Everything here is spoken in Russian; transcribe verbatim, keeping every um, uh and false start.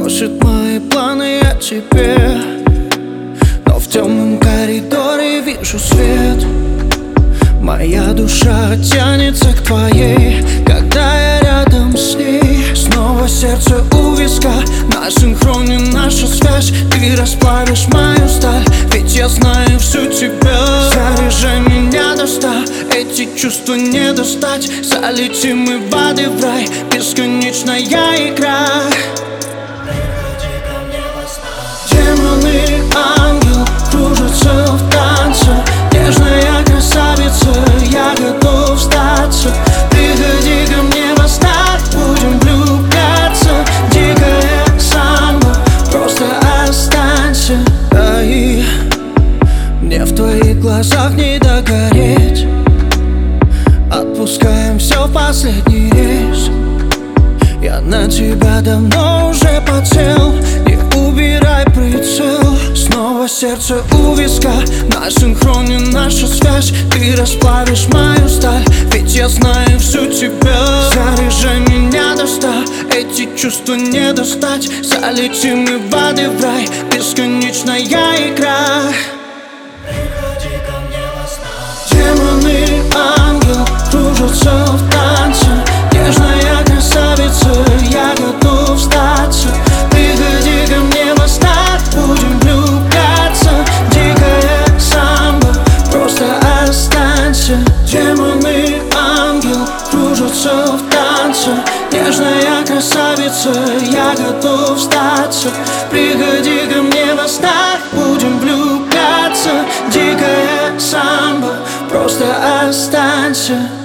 Рушит мои планы о тебе, но в темном коридоре вижу свет. Моя душа тянется к твоей, когда я рядом с ней. Снова сердце у виска, на синхроне наша связь. Ты расплавишь мою сталь, ведь я знаю всю тебя. Заряжай меня до ста, эти чувства не достать. Залетим мы в ад и в рай, бесконечная игра. Демон и ангел кружатся в танце. Нежная красавица, я готов сдаться. Приходи ко мне во снах, будем влюбляться. Дикая самба, просто останься. Да и мне в твоих глазах не догореть. Отпускаем все в последний рейс. Я на тебя давно уже подсел, не убирай прицел. Снова сердце у виска, на синхроне наша связь. Ты расплавишь мою сталь, ведь я знаю всю тебя. Заряжай меня до ста, эти чувства не достать. Залетим мы в ад и в рай, бесконечная игра. Приходи ко мне во снах. Демон и ангел кружатся в танце. Нежная красавица, я готов сдаться. Приходи ко мне во снах, будем влюбляться. Дикая самба, просто останься. Демон и ангел кружатся в танце. Нежная красавица, я готов сдаться. Приходи ко мне во снах, будем влюбляться. Дикая самба, просто останься.